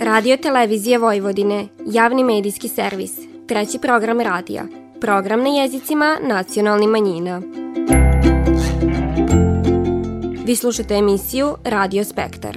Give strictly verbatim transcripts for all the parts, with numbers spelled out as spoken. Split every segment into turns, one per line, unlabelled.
Radio Televizije Vojvodine, javni medijski servis, treći program radija, program na jezicima nacionalnih manjina. Vi slušate emisiju Radio Spektar.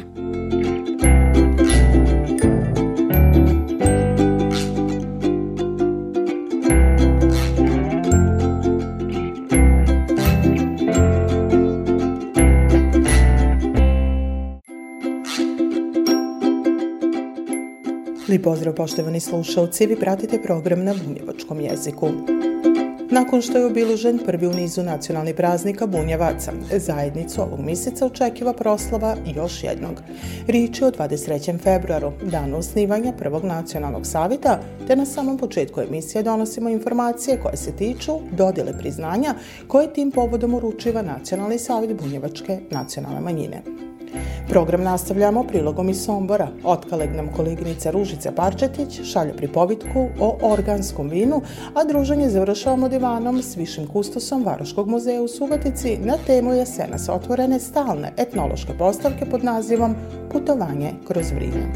Lijep pozdrav poštovani slušalci, vi pratite program na bunjevačkom jeziku. Nakon što je obilužen prvi u nizu nacionalnih praznika Bunjevaca, zajednicu ovog mjeseca očekiva proslava još jednog. Riječ je o dvadeset trećem februaru, danu osnivanja prvog nacionalnog savjeta, te na samom početku emisije donosimo informacije koje se tiču dodjele priznanja koje tim povodom uručiva Nacionalni savjet bunjevačke nacionalne manjine. Program nastavljamo prilogom iz Sombora. Otkaleg nam koleginica Ružica Parčetić šalje pripovitku o organskom vinu, a druženje završavamo divanom s višim kustosom Varoškog muzeja u Subotici na temu jesenas otvorene stalne etnološke postavke pod nazivom Putovanje kroz vrijeme.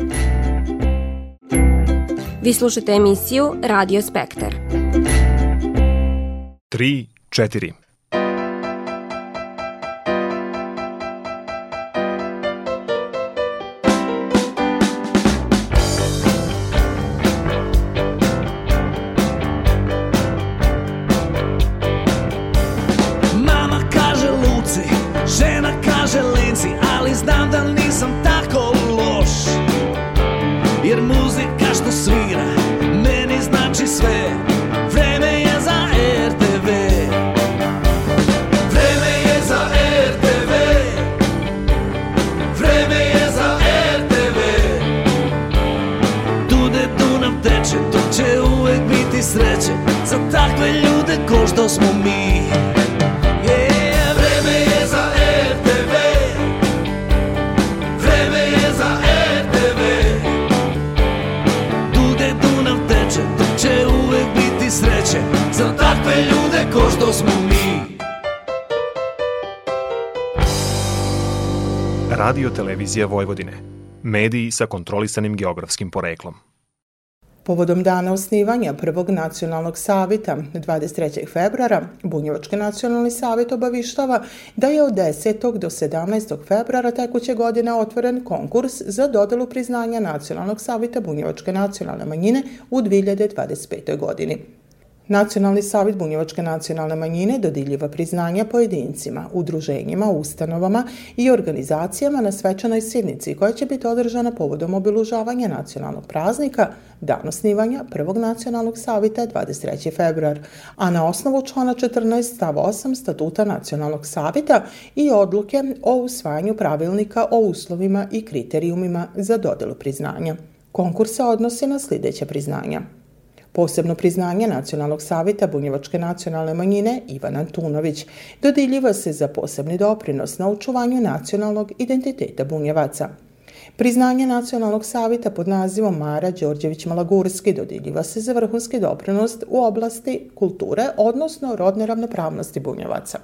Vi slušate emisiju Radio Spektar.
tri četiri.
Znam da nisam tako loš, jer muzika što svira meni znači sve. Vreme je za er te ve, vreme je za er te ve, vreme je za er te ve. Tude Dunav teče, tu će uvek biti sreće za takve ljude ko što smo mi. Sreće za takve ljude ko što smo mi.
Radio Televizija Vojvodine. Mediji sa kontrolisanim geografskim poreklom.
Povodom dana osnivanja prvog nacionalnog savjeta dvadeset trećeg februara, Bunjevački nacionalni savjet obavištava da je od desetog do sedamnaestog februara tekuće godine otvoren konkurs za dodjelu priznanja Nacionalnog savjeta Bunjevačke nacionalne manjine u dvije hiljade dvadeset petoj godini. Nacionalni savjet Bunjevačke nacionalne manjine dodjeljuje priznanja pojedincima, udruženjima, ustanovama i organizacijama na svečanoj sjednici koja će biti održana povodom obilježavanja nacionalnog praznika, dan osnivanja prvog nacionalnog savjeta dvadeset trećeg februar, a na osnovu člana četrnaest stav osam Statuta nacionalnog savjeta i odluke o usvajanju pravilnika o uslovima i kriterijumima za dodjelu priznanja. Konkurs se odnosi na sljedeće priznanja. Posebno priznanje Nacionalnog savjeta Bunjevačke nacionalne manjine Ivan Antunović dodjeljiva se za posebni doprinos na očuvanju nacionalnog identiteta Bunjevaca. Priznanje Nacionalnog savjeta pod nazivom Mara Đorđević-Malagurski dodjeljiva se za vrhunski doprinos u oblasti kulture, odnosno rodne ravnopravnosti Bunjevaca.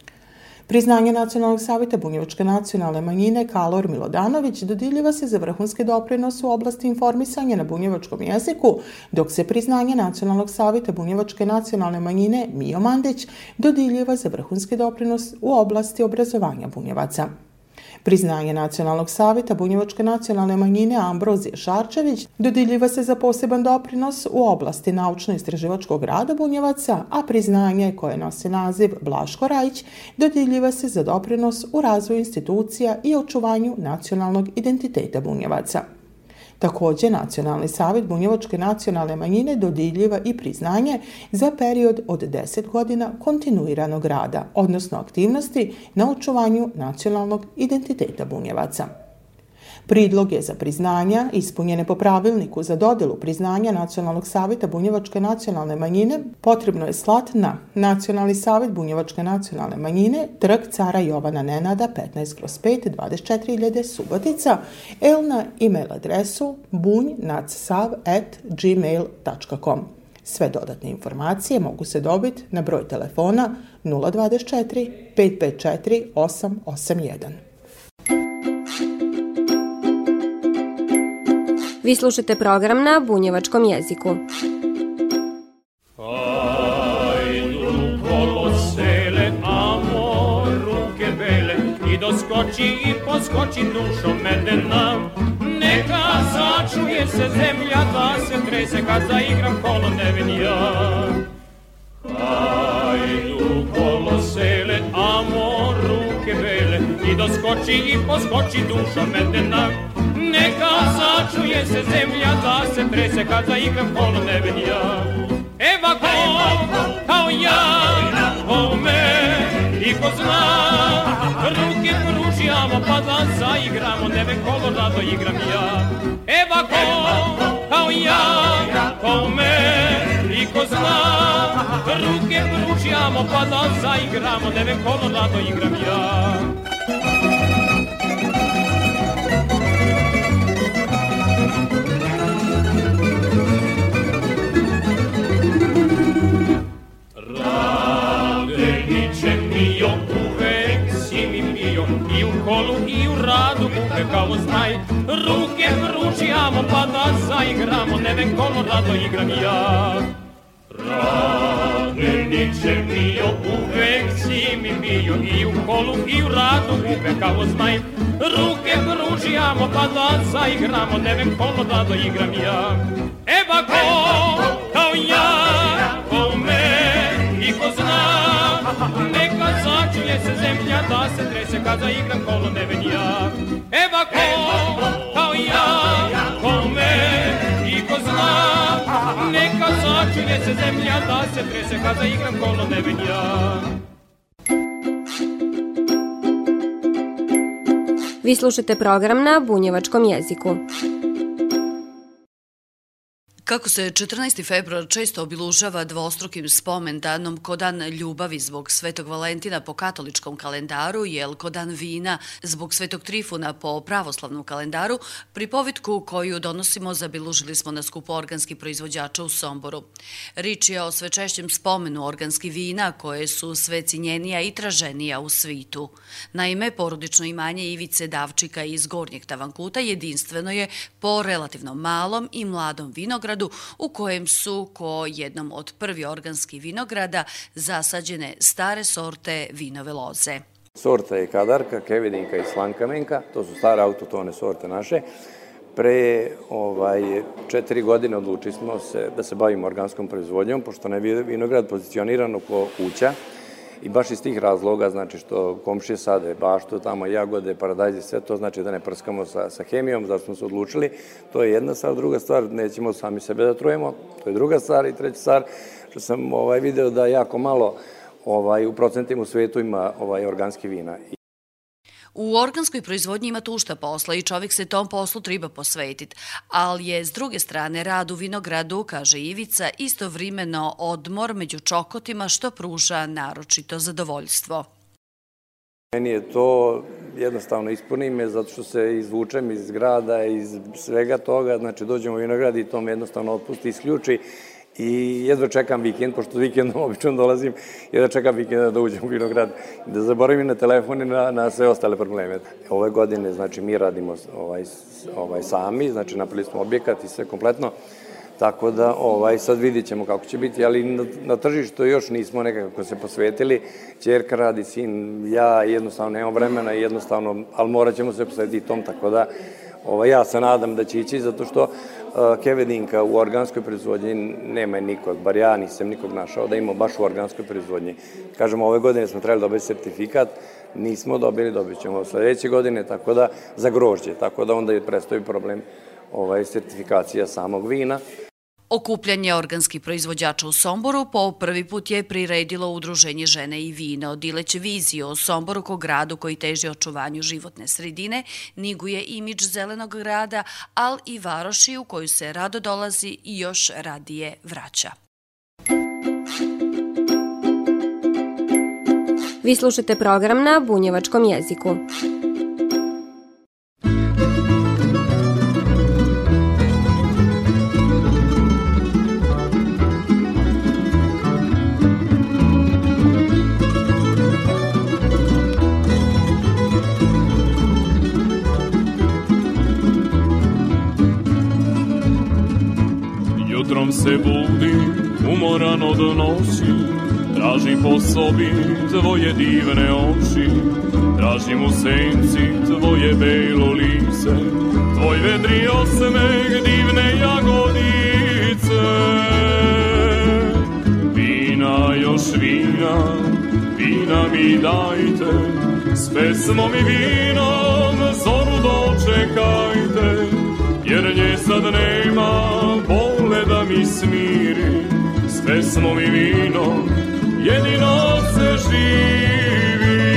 Priznanje Nacionalnog savjeta Bunjevačke nacionalne manjine Kalor Milodanović dodjeljiva se za vrhunski doprinos u oblasti informisanja na bunjevačkom jeziku, dok se priznanje Nacionalnog savjeta Bunjevačke nacionalne manjine Mijo Mandić dodjeljiva za vrhunski doprinos u oblasti obrazovanja Bunjevaca. Priznanje Nacionalnog savjeta Bunjevačke nacionalne manjine Ambrozije Šarčević dodjeljiva se za poseban doprinos u oblasti naučno-istraživačkog rada Bunjevaca, a priznanje koje nosi naziv Blaško Rajić dodjeljiva se za doprinos u razvoju institucija i očuvanju nacionalnog identiteta Bunjevaca. Također, Nacionalni savjet Bunjevačke nacionalne manjine dodjeljiva i priznanje za period od deset godina kontinuiranog rada, odnosno aktivnosti na očuvanju nacionalnog identiteta Bunjevaca. Prijedloge za priznanja ispunjene po pravilniku za dodjelu priznanja Nacionalnog savjeta Bunjevačke nacionalne manjine potrebno je slati na Nacionalni savjet Bunjevačke nacionalne manjine, Trg cara Jovana Nenada petnaest kroz pet dvadeset četiri hiljade Subotica, ili na e-mail adresu bunjnacsav at gmail dot com. Sve dodatne informacije mogu se dobiti na broj telefona nula dvadeset četiri pet pet četiri osam osam jedan.
Vi slušate program na bunjevačkom jeziku.
Ajdu kolo sele, amo ruke bele, i doskoči i poskoči dušo medena. Neka začuje se zemlja da se trese kad zaigram kolo nevenja. Ajdu kolo sele, amo ruke bele, i doskoči i poskoči dušo medena. Neka začuje se zemlja da se trese kad zaigram kolo nevenja. Eva ko, kao ja, ko me i ko zna, ruke pružijamo pa da zaigramo, neve kolo rado igram ja. Eva ko, kao ja, ko me i ko zna, ruke pružijamo pa da zaigramo, neve kolo rado igram ja. Mio, uvek si mi bio, i u kolu i u radu, uvek kao znaj. Ruke pružijamo pa da zaigramo, neve kolo rado igram ja. Radeniče mio, uvek si mi bio, i u kolu i u radu, uvek kao znaj. Ruke pružijamo pa da zaigramo, neve kolo rado igram ja. Eva ko, kao ja, ko me i ko zna, neka začuje se zemlja da se trese kad zaigram kolo nevenja. Eva ko, kao ja, ko me i ko zna, neka začuje se zemlja da se trese kad zaigram kolo nevenja.
Vi slušate program na bunjevačkom jeziku.
Kako se četrnaesti februar često obilužava dvostrukim spomendanom ko dan ljubavi zbog Svetog Valentina po katoličkom kalendaru, jel ko dan vina zbog Svetog Trifuna po pravoslavnom kalendaru, pripovitku koju donosimo zabilužili smo na skupu organskih proizvođača u Somboru. Rič je o sve češćem spomenu organskih vina koje su sve cinjenija i traženija u svitu. Naime, porodično imanje Ivice Davčika iz Gornjeg Tavankuta jedinstveno je po relativno malom i mladom vinogradu u kojem su, ko jednom od prvi organskih vinograda, zasađene stare sorte vinove loze.
Sorta je Kadarka, Kevedinka i Slankamenka, to su stare autotone sorte naše. Pre ovaj, četiri godine odlučili smo se da se bavimo organskom proizvodnjom, pošto nam je vinograd pozicioniran oko kuća. I baš iz tih razloga, znači što komšije sade baštu, tamo jagode, paradajzi, sve to znači da ne prskamo sa, sa hemijom, zato smo se odlučili. To je jedna stvar. Druga stvar, nećemo sami sebe da trujemo, to je druga stvar. I treća stvar, što sam ovaj, video da jako malo ovaj, u procentima u svetu ima ovaj, organski vina.
U organskoj proizvodnji ima tušta posla i čovjek se tom poslu treba posvetiti, ali je s druge strane rad u vinogradu, kaže Ivica, istovremeno odmor među čokotima što pruža naročito zadovoljstvo.
Meni je to jednostavno ispuni me zato što se izvučem iz grada, iz svega toga, znači dođemo u vinograd i to me jednostavno otpusti, isključi. I jedva čekam vikend, pošto vikendom obično dolazim, jedva čekam vikenda da uđem u vinograd, da zaboravim na telefon i na, na sve ostale probleme. Ove godine, znači, mi radimo ovaj, ovaj, sami, znači, napravili smo objekat i sve kompletno, tako da ovaj, sad vidit ćemo kako će biti, ali na, na tržištu još nismo nekako se posvetili. Ćerka radi, sin, ja jednostavno nemam vremena i jednostavno, ali morat ćemo se posvetiti tom, tako da ovaj, ja se nadam da će ići, zato što Kevedinka u organskoj proizvodnji nema nikog, bar ja nisam nikog našao da ima baš u organskoj proizvodnji. Kažemo, ove godine smo trebali dobiti sertifikat, nismo dobili, dobit ćemo sledeće godine, tako da za grožđe, tako da onda je prestoji problem ovaj, sertifikacija samog vina.
Okupljanje organskih proizvođača u Somboru po prvi put je priredilo Udruženje žene i vino. Dileće viziju o Somboru kao gradu koji teži očuvanju životne sredine, niguje imidž zelenog grada, ali i varoši u koju se rado dolazi i još radije vraća.
Vi slušate program na bunjevačkom jeziku.
Ujutrom se budim, umoran od noći, tražim po sobi tvoje divne oči, tražim u senci tvoje belo lice, tvoj vedri osmeh divne jagodice. Vina, još vina, vina mi dajte, s pesmom i vinom zoru dočekajte, jer nje sad nema, bole da mi smiri, s pesmom i vinom jedino se živi.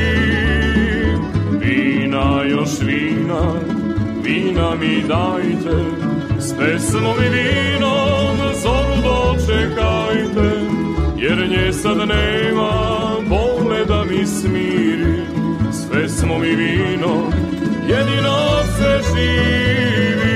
Vina, još vina, vina mi dajte, s pesmom i vinom zoru dočekajte, jer nje sad nema, bole da mi smiri, s pesmom i vinom jedino se živi.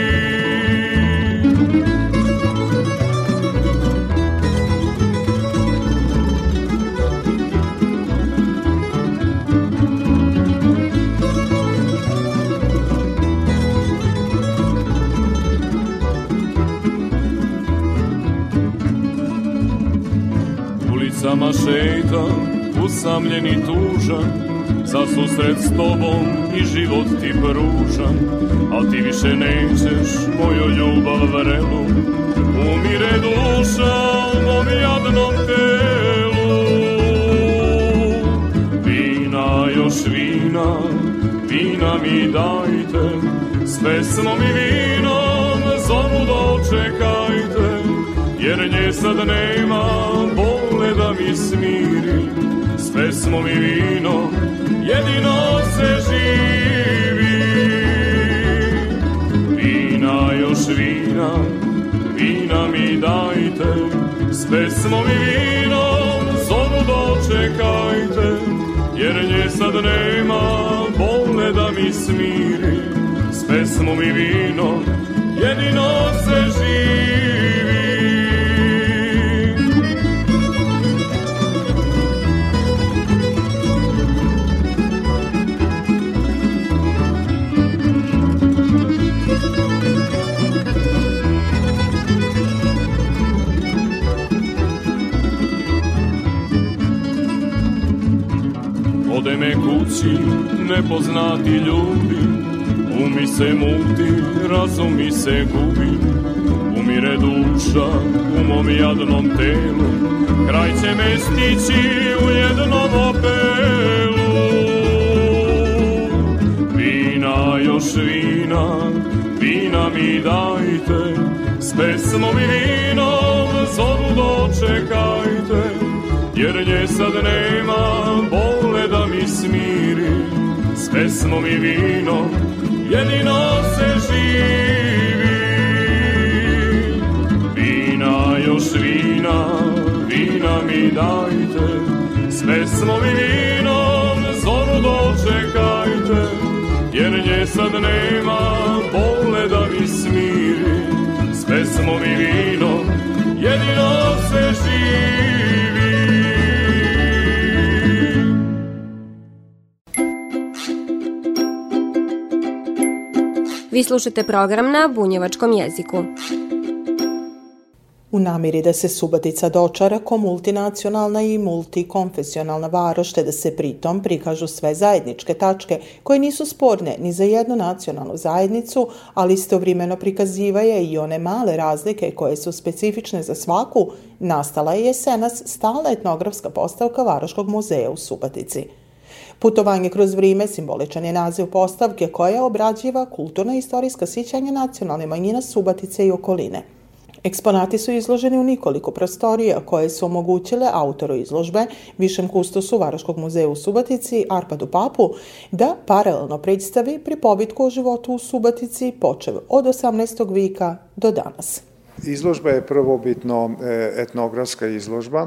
Ulicama šetam, usamljen i tužan, za susret s tobom i život ti pružam, al ti više nećeš moju ljubav vrelu, umire duša u mom jadnom telu. Vina, još vina, vina mi dajte, s pesmom i vinom zoru dočekajte, jer nje sad nema, bole da mi smiri, s pesmom i vinom jedino se živi. Vina, još vina, vina mi dajte, s pesmom i vinom zoru dočekajte, jer nje sad nema, bole da mi smiri, s pesmom i vinom jedino se živi. Ode me kući nepoznati ljudi, umi se muti, razum mi se gubi, umire duša u mom jadnom telu, kraj će me stići u jednom apelu. Vina, još vina, vina mi dajte, s pesmom i vinom zoru dočekajte, jer nje sad nema, bole da mi smiri, s pesmom i vinom jedino se živi. Vina, još vina, vina mi dajte, s pesmom i vinom zoru dočekajte, jer nje sad nema, bole da mi smiri, s pesmom i vinom jedino se živi.
Vi slušate program na bunjevačkom jeziku.
U namjeri da se Subotica dočara ko multinacionalna i multikonfesionalna varoš, te da se pritom prikažu sve zajedničke tačke koje nisu sporne ni za jednu nacionalnu zajednicu, ali istovremeno prikazivaje i one male razlike koje su specifične za svaku, nastala je jesenas stalna etnografska postavka Varoškog muzeja u Subotici. Putovanje kroz vrijeme simboličan je naziv postavke koja obrađiva kulturna i istorijska sjećanja nacionalne manjina Subotice i okoline. Eksponati su izloženi u nekoliko prostorija koje su omogućile autoru izložbe, višem kustosu Varoškog muzeja u Subotici, Arpadu Papu, da paralelno predstavi pripovitku o životu u Subotici počev od osamnaestog vijeka do danas.
Izložba je prvobitno etnografska izložba,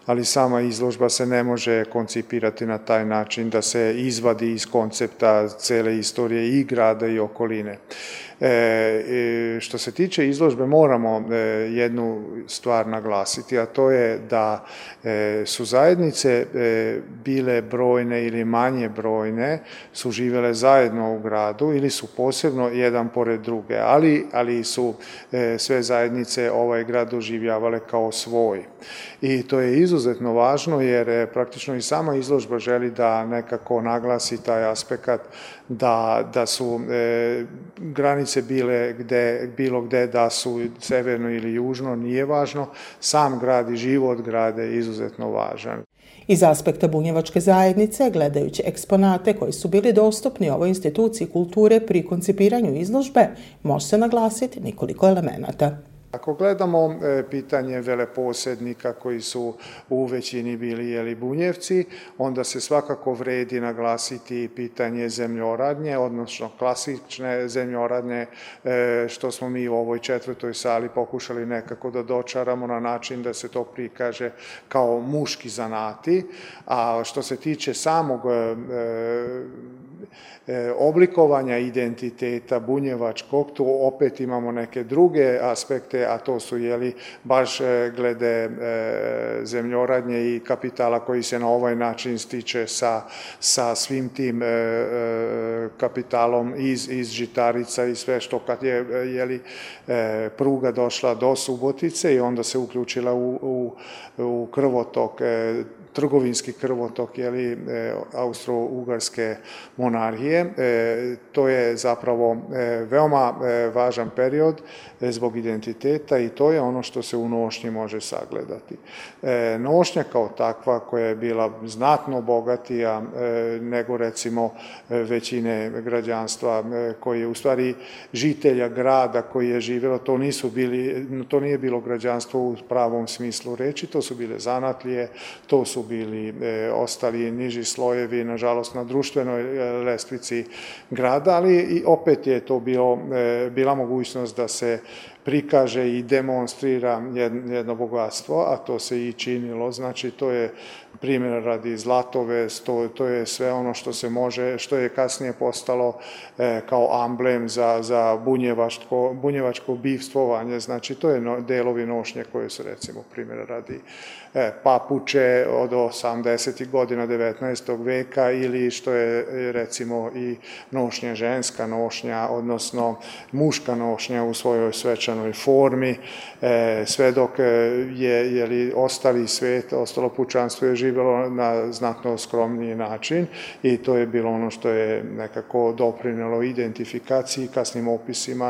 ali sama izložba se ne može koncipirati na taj način da se izvadi iz koncepta cele istorije i grada i okoline. E, što se tiče izložbe, moramo e, jednu stvar naglasiti, a to je da e, su zajednice e, bile brojne ili manje brojne, su živele zajedno u gradu ili su posebno jedan pored druge, ali, ali su e, sve zajednice ovaj grad doživljavale kao svoj. I to je izuzetno važno jer e, praktično i sama izložba želi da nekako naglasi taj aspekt da, da su e, granice bile gde, bilo gde, da su severno ili južno, nije važno. Sam grad i život grada je izuzetno važan.
Iz aspekta bunjevačke zajednice, gledajući eksponate koji su bili dostupni ovoj instituciji kulture pri koncipiranju izložbe, može se naglasiti nekoliko elemenata.
Ako gledamo e, pitanje veleposjednika koji su u većini bili jeli Bunjevci, onda se svakako vredi naglasiti pitanje zemljoradnje, odnosno klasične zemljoradnje, e, što smo mi u ovoj četvrtoj sali pokušali nekako da dočaramo na način da se to prikaže kao muški zanati, a što se tiče samog e, e, oblikovanja identiteta bunjevačkog, tu opet imamo neke druge aspekte, a to su jeli baš glede e, zemljoradnje i kapitala koji se na ovaj način stiče sa, sa svim tim e, kapitalom iz, iz žitarica i sve što kad je jeli e, pruga došla do Subotice i onda se uključila u, u, u krvotok, e, trgovinski krvotok jeli, e, Austro-Ugarske monarhije. E, to je zapravo e, veoma e, važan period e, zbog identiteta i to je ono što se u nošnji može sagledati. E, nošnja kao takva koja je bila znatno bogatija e, nego recimo većine građanstva e, koji je u stvari žitelja grada koji je živjelo, to nisu bili, to nije bilo građanstvo u pravom smislu reči, to su bile zanatlije, to su bili e, ostali niži slojevi, nažalost na društvenoj e, lestvici grada, ali i opet je to bilo, e, bila mogućnost da se prikaže i demonstrira jedno bogatstvo, a to se i činilo. Znači, to je primjer radi Zlatovest, to, to je sve ono što se može, što je kasnije postalo e, kao amblem za, za bunjevačko, bunjevačko bivstvovanje. Znači, to je no, delovi nošnje koje su, recimo, primjer radi e, papuče od osamdesetih godina devetnaestog veka ili što je, recimo, i nošnja, ženska nošnja, odnosno muška nošnja u svojoj svečanoj formi, e, sve dok je, je li ostali svet, ostalo pučanstvo je živjelo na znatno skromniji način i to je bilo ono što je nekako doprinelo identifikaciji i kasnim opisima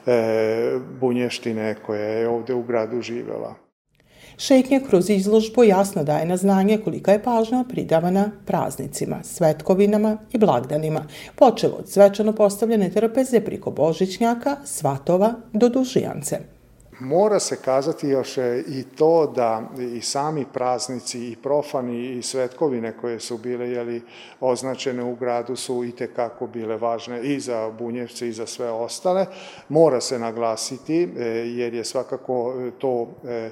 e, bunještine koja je ovde u gradu živjela.
Šetnja kroz izložbu jasno daje na znanje kolika je pažnja pridavana praznicima, svetkovinama i blagdanima, počev od svečano postavljene trpeze priko Božićnjaka, svatova do dužijance.
Mora se kazati još i to da i sami praznici i profani i svetkovine koje su bile jeli, označene u gradu su itekako bile važne i za Bunjevce i za sve ostale. Mora se naglasiti jer je svakako to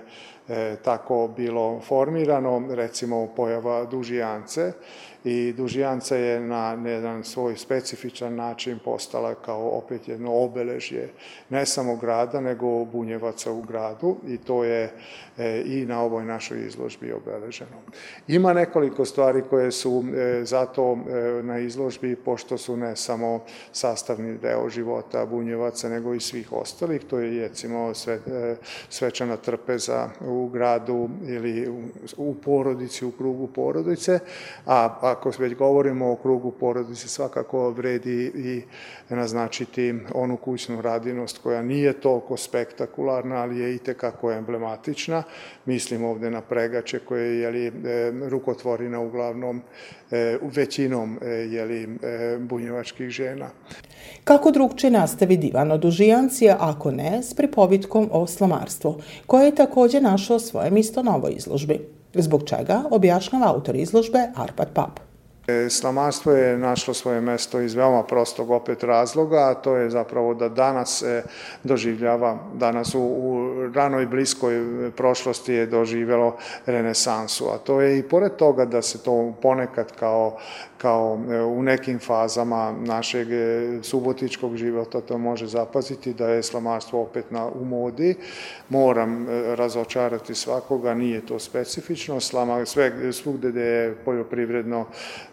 e, tako bilo formirano, recimo pojava dužijance, i dužijanca je na jedan svoj specifičan način postala kao opet jedno obeležje ne samo grada, nego Bunjevaca u gradu i to je e, i na ovoj našoj izložbi obeleženo. Ima nekoliko stvari koje su e, zato e, na izložbi, pošto su ne samo sastavni deo života Bunjevaca, nego i svih ostalih. To je recimo sve, e, svečana trpeza u gradu ili u, u porodici, u krugu porodice, a ako već govorimo o krugu porodice, svakako vredi i naznačiti onu kućnu radinost koja nije toliko spektakularna, ali je itekako emblematična. Mislim ovde na pregače koje je li, rukotvorina uglavnom većinom je li, bunjevačkih žena.
Kako drugčije nastavi divan od dužijancija, ako ne s pripovitkom o slamarstvu, koje je također našao svoje mjesto na ovoj izložbi, zbog čega objašnjava autor izložbe Arpad Pap.
Slamarstvo je našlo svoje mesto iz veoma prostog opet razloga, a to je zapravo da danas doživljava, danas u, u ranoj bliskoj prošlosti je doživjelo renesansu, a to je i pored toga da se to ponekad kao, kao u nekim fazama našeg subotičkog života to može zapaziti da je slamarstvo opet na, u modi. Moram razočarati svakoga, nije to specifično, slama, sve, svugde gde je poljoprivredno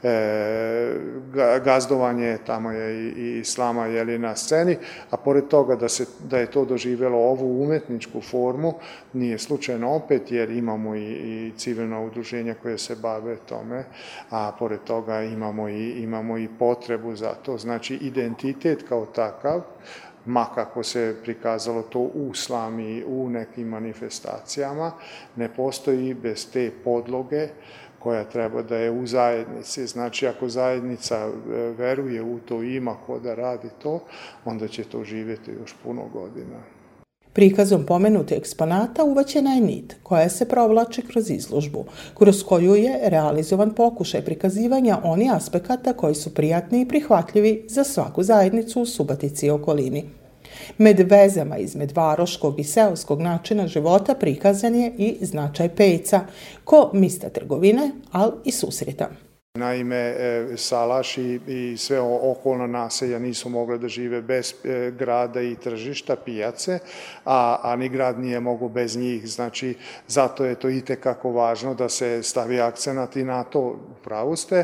E, gazdovanje, tamo je i, i slama jeli, na sceni, a pored toga da, se, da je to doživjelo ovu umetničku formu, nije slučajno opet, jer imamo i, i civilno udruženje koje se bave tome, a pored toga imamo i, imamo i potrebu za to. Znači, identitet kao takav, ma kako se prikazalo to u slami, u nekim manifestacijama, ne postoji bez te podloge koja treba da je u zajednici. Znači, ako zajednica veruje u to i ima ko da radi to, onda će to živjeti još puno godina.
Prikazom pomenute eksponata uvaćena je nit koja se provlači kroz izložbu, kroz koju je realizovan pokušaj prikazivanja onih aspekata koji su prijatni i prihvatljivi za svaku zajednicu u Subotici i okolini. Med vezama izmed varoškog i seoskog načina života prikazan je i značaj pejca, ko mista trgovine, ali i susreta.
Naime, Salaš i, i sve okolna naselja nisu mogle da žive bez grada i tržišta, pijace, a, a ni grad nije mogo bez njih. Znači, zato je to itekako važno da se stavi akcenat i na to, upravo ste,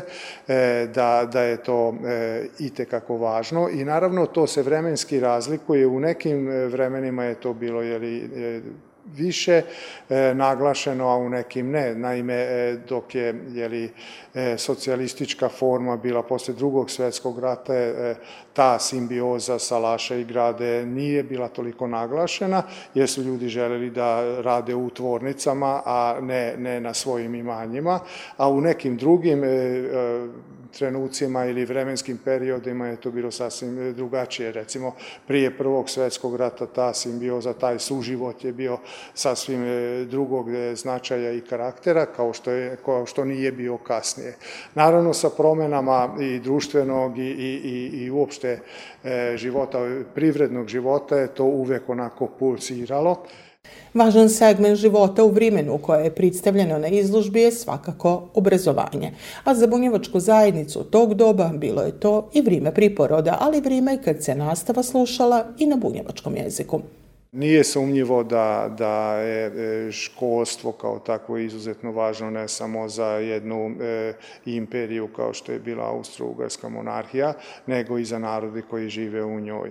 da, da je to itekako važno. I naravno, to se vremenski razlikuje. U nekim vremenima je to bilo, jeli, više e, naglašeno, a u nekim ne. Naime, e, dok je jeli, e, socijalistička forma bila posle drugog svjetskog rata, e, ta simbioza Salaša i grade nije bila toliko naglašena, jer su ljudi želeli da rade u tvornicama, a ne, ne na svojim imanjima. A u nekim drugim e, e, trenucima ili vremenskim periodima je to bilo sasvim drugačije. Recimo, prije prvog svjetskog rata ta simbioza, taj suživot je bio sasvim drugog značaja i karaktera, kao što, je, kao što nije bio kasnije. Naravno, sa promenama i društvenog i, i, i, i uopšte života, privrednog života je to uvek onako pulsiralo.
Važan segment života u vremenu koje je predstavljeno na izložbi je svakako obrazovanje, a za bunjevačku zajednicu tog doba bilo je to i vrijeme priporoda, ali vrijeme kad se nastava slušala i na bunjevačkom jeziku.
Nije sumnjivo da, da je školstvo kao takvo izuzetno važno ne samo za jednu e, imperiju kao što je bila Austro-Ugarska monarhija, nego i za narodi koji žive u njoj.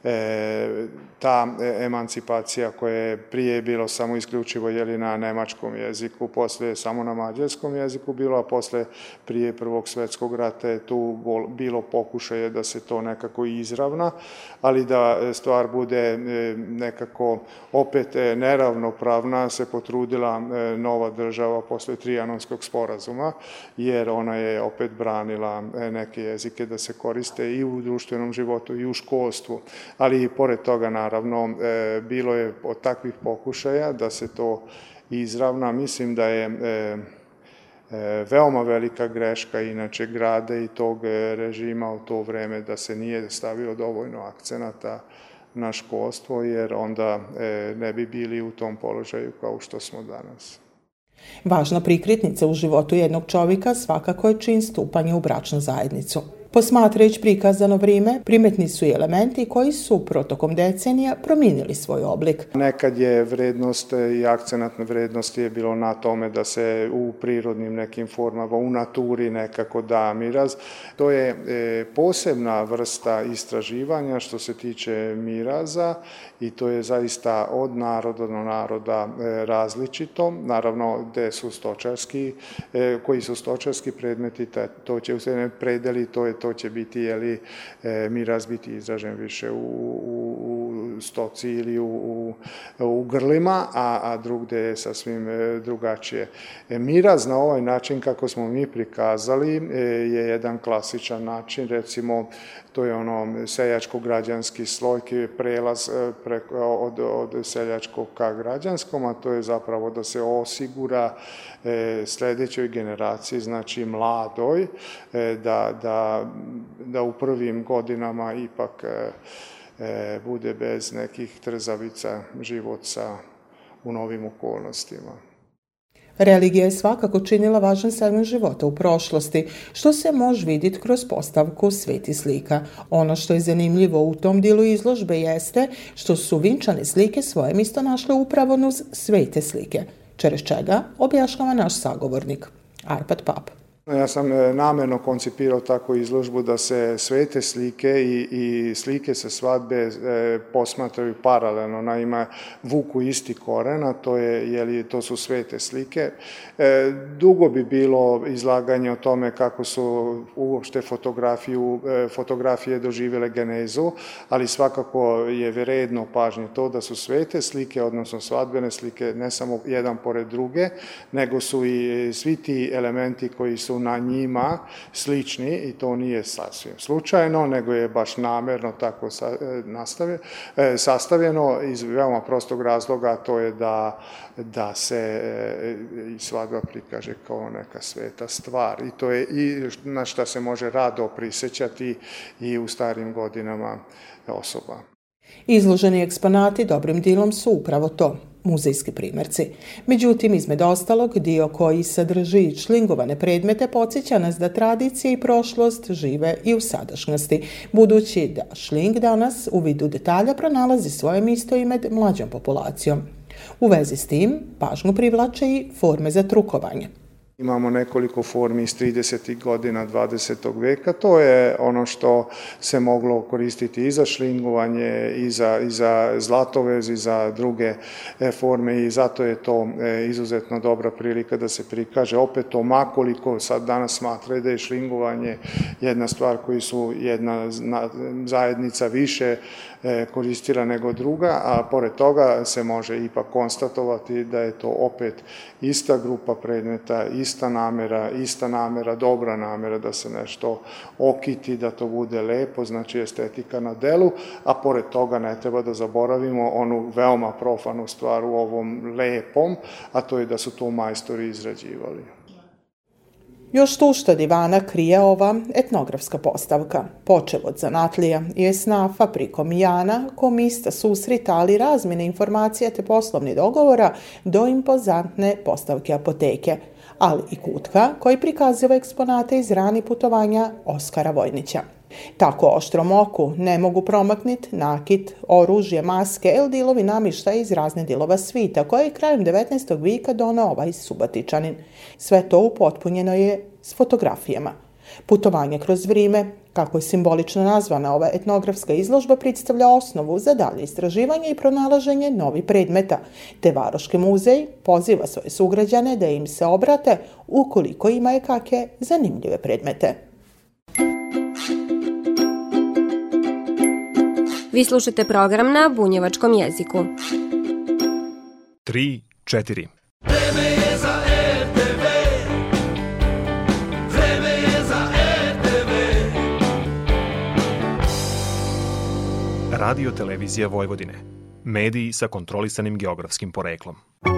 E, ta emancipacija koja je prije bilo samo isključivo jeli, na nemačkom jeziku, posle samo na mađarskom jeziku bilo, a posle prije Prvog svjetskog rata je tu bilo pokušaje da se to nekako izravna, ali da stvar bude nekako kako opet neravnopravna se potrudila nova država posle Trijanonskog sporazuma, jer ona je opet branila neke jezike da se koriste i u društvenom životu i u školstvu. Ali i pored toga, naravno, bilo je od takvih pokušaja da se to izravna. Mislim da je veoma velika greška inače grade i tog režima u to vreme da se nije stavio dovoljno akcenata na školstvo, jer onda ne bi bili u tom položaju kao što smo danas.
Važna prikretnica u životu jednog čovjeka svakako je čin stupanja u bračnu zajednicu. Posmatrajući prikazano vrijeme, primetni su i elementi koji su protokom decenija promijenili svoj oblik.
Nekad je vrednost i akcenat na vrednosti je bilo na tome da se u prirodnim nekim formama, u naturi nekako da miraz. To je posebna vrsta istraživanja što se tiče miraza i to je zaista od naroda do naroda različito. Naravno, gde su stočarski, koji su stočarski predmeti, to će se predeli, to je to će biti, jeli, miraz biti izražen više u, u, u stoci ili u, u, u grlima, a, a drugde je sasvim drugačije. Miraz na ovaj način kako smo mi prikazali je jedan klasičan način, recimo to je ono seljačko-građanski sloj, prelaz preko, od, od seljačkog ka građanskom, a to je zapravo da se osigura e, sledećoj generaciji, znači mladoj, e, da, da, da u prvim godinama ipak e, bude bez nekih trzavica život sa, u novim okolnostima.
Religija je svakako činila važan segment života u prošlosti, što se može vidjeti kroz postavku Sveti slika. Ono što je zanimljivo u tom dijelu izložbe jeste što su vinčane slike svoje mjesto našle upravo uz svete slike, čez čega objašnjava naš sagovornik, Arpad Pap.
Ja sam namjerno koncipirao takvu izložbu da se svete slike i, i slike sa svadbe e, posmatraju paralelno. Ona ima vuku isti koren, a to, je, jeli, to su svete slike. E, dugo bi bilo izlaganje o tome kako su uopšte fotografiju, e, fotografije doživjele genezu, ali svakako je vredno pažnje to da su svete slike, odnosno svadbene slike, ne samo jedan pored druge, nego su i svi ti elementi koji su na njima slični i to nije sasvim slučajno, nego je baš namerno tako sastavljeno iz veoma prostog razloga, to je da, da se svadba prikaže kao neka sveta stvar i to je i na šta se može rado prisećati i u starim godinama osoba.
Izloženi eksponati dobrim dijelom su upravo to, muzejski primjerci. Međutim, između ostalog, dio koji sadrži šlingovane predmete podsjeća nas da tradicije i prošlost žive i u sadašnjosti, budući da šling danas u vidu detalja pronalazi svoje mjesto i med mlađom populacijom. U vezi s tim, pažnju privlače i forme za trukovanje.
Imamo nekoliko formi iz tridesetih godina dvadesetog veka, to je ono što se moglo koristiti i za šlingovanje, i za, i za zlatovez, i za druge forme i zato je to izuzetno dobra prilika da se prikaže opet to makoliko sad danas smatraju da je šlingovanje jedna stvar koju su jedna zajednica više koristila nego druga, a pored toga se može ipak konstatovati da je to opet ista grupa predmeta, ista namera, ista namera, dobra namera da se nešto okiti, da to bude lepo, znači estetika na delu, a pored toga ne treba da zaboravimo onu veoma profanu stvar u ovom lepom, a to je da su to majstori izrađivali.
Još tu što divana krije ova etnografska postavka, počev od zanatlija i esnafa priko mijana, komista, susrita, ali razmjene informacija te poslovnih dogovora do impozantne postavke apoteke, ali i kutka koji prikaziva eksponate iz rani putovanja Oskara Vojnića. Tako oštrom oku ne mogu promakniti nakit, oružje, maske ili dilovi namještaja iz razne dilova svita koje je krajem devetnaestog vijeka doneo ovaj Subotičanin. Sve to upotpunjeno je s fotografijama. Putovanje kroz vrijeme, kako je simbolično nazvana ova etnografska izložba, predstavlja osnovu za dalje istraživanje i pronalaženje novih predmeta, te Varoški muzej poziva svoje sugrađane da im se obrate ukoliko imaju kakve zanimljive predmete.
Vi slušate program na bunjevačkom jeziku.
tri četiri.
Vreme je za er te ve. Vreme je za er te ve.
Radio televizija Vojvodine. Mediji sa kontrolisanim geografskim poreklom.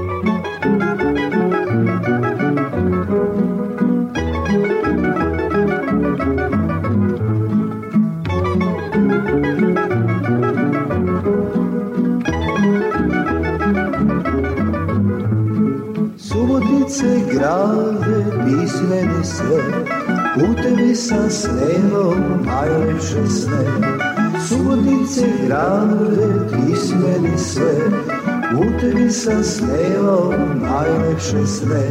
Subotice grade, pismene sve, putevi sa snevom, najlepše sve. Subotice grade, pismene sve, putevi sa snevom, najlepše sve.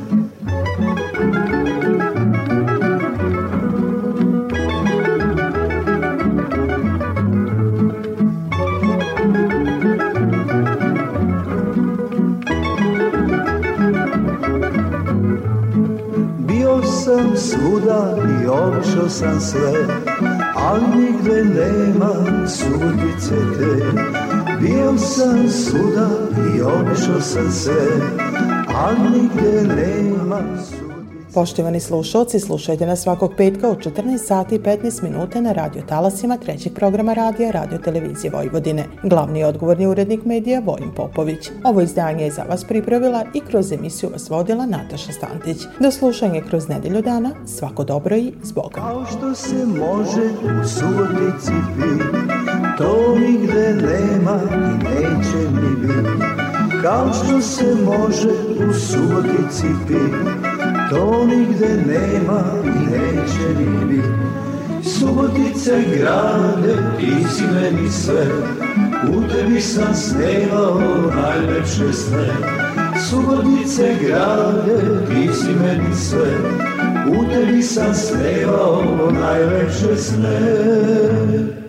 Sam svuda i obišao sam sve, ali nigde nema Subotice te. Bio sam svuda i obišao sam sve, ali nigde nema sudice.
Poštovani slušalci, slušajte nas svakog petka u četrnaest sati i petnaest minuta na radio talasima trećeg programa radija Radio Televizije Vojvodine. Glavni i odgovorni urednik medija Vojin Popović. Ovo izdanje je za vas pripravila i kroz emisiju vas vodila Nataša Stantić. Do slušanja kroz nedelju dana, svako dobro i s Bogom.
Kao što se može u Subotici pit, to nigde nema i neće ni bit. Kao što se može u Subotici pit, to nigde nema i neće ni bit. Subotice grade, ti si meni sve, u tebi sam snimao najlepše sne. Subotice grade, ti si meni sve, u tebi sam snimao najlepše sne.